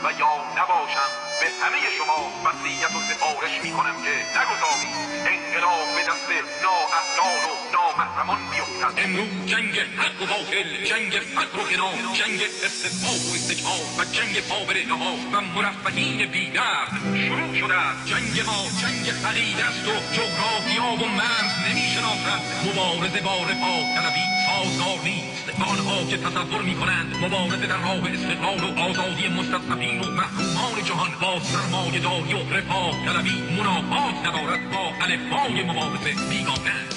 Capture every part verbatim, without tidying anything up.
و یا نباشم به همه شما وصیت و سفارش میکنم که نگذارید انقلاب به دست نااهلان و نامحرمان بیفتد. امروز جنگ حق و باطل، جنگ فقر و غنا، جنگ استثمار و استکبار و جنگ پابره‌ها و مرفهین بی‌درد شروع شده است. جنگ ما جنگ خرید است و جغرافیا و مرز نمی‌شناسد. مبارزه با رفاه طلبی سازگار نیست. آنها که تصور می‌کنند مبارزه در راه استقلال و آزادی مستضعفین و محرومان جهان با سرمایه‌داری و رفاه طلبی منافات ندارد، با الفبای مبارزه بیگانه است.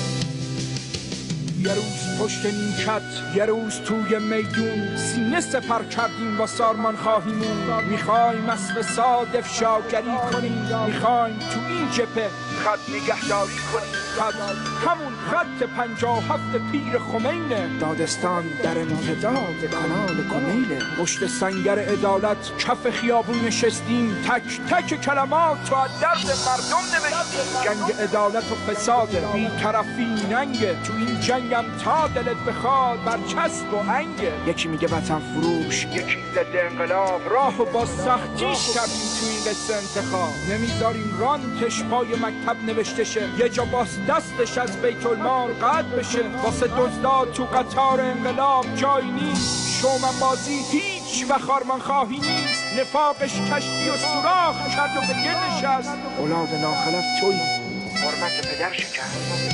یه روز پشت نیمکت، یه روز توی میدون، سینه سپر کردیم با سارمان خواهیمون. میخوایم از فساد افشاگری کنیم، میخوایم تو این جبهه خط نگهداری کنیم. خط همون خط پنجاه و هفت پیر خمینه. دادستان در امتداد کانال کمیله. پشت سنگر عدالت کف خیابون نشستیم، تک تک کلمات تو از درد مردم نوشتیم. جنگ عدالت و فساد، بی طرفی ننگه. تو این جنگم تا دلت بخواد برچسب و انگه. یکی میگه وطن فروش، یکی ضد انقلاب. راهو با سختیش کردیم تو این قصه انتخاب. نمیذاریم رانتش پای مکتب نوشته شه، یه جا باس دستش از بیت المال قطع بشه. واسه دزداد تو قطار انقلاب جای نیست. شومن بازی هیچ و خارمان خواهی نیست. نفاقش کشتی و سوراخ کرد و به گل نشست. اولاد ناخلف توی حرمت پدر شکست.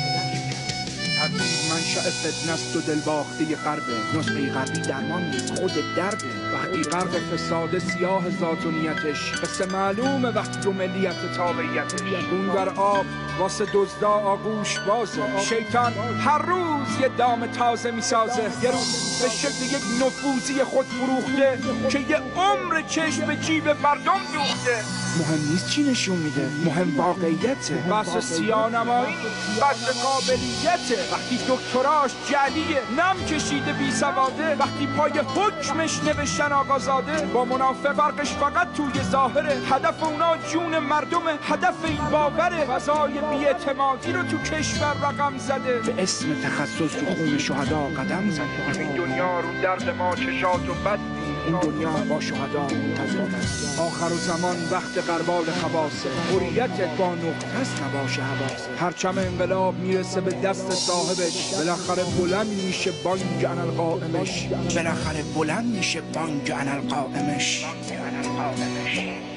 تدبیر منشأ فتنه است و دلباخته غربه. نسخه غربی درمان نیست، خود درده. وقتی غرب فساد سیاه ذات و نیتش، قصه معلومه وقتی رو ملیت تابعیتش. اون بر آب واسه دزدا آغوش بازه. شیطان هر روز یه دام تازه میسازه. یه روز به شکل یک نفوذی خود فروخته که یه عمر چشم به جیب مردم دوخته. مهم نیست چی نشون میده، مهم واقعیته. بس سیانمایی بس قابلیته. وقتی دکتراش جعلیه، نم کشیده بی سواده. وقتی پای حکمش نوشتن آقازاده. با منافق فرقش فقط توی ظاهره. هدف اونا جون مردمه، هدف این باوره. فضای بی‌اعتمادی رو تو کشور رقم زده. به اسم تخصص تو خون شهدا قدم زده. این دنیا رو درد ما چشات و بد، این دنیا با شهدا منتظر است. آخر زمان وقت غربال خواصه. حریت با نقطه است نباشه حواسه. پرچم انقلاب میرسه به دست صاحبش. بالاخره بلند میشه بانگ انالقائمش. بالاخره بلند میشه بانگ انالقائمش.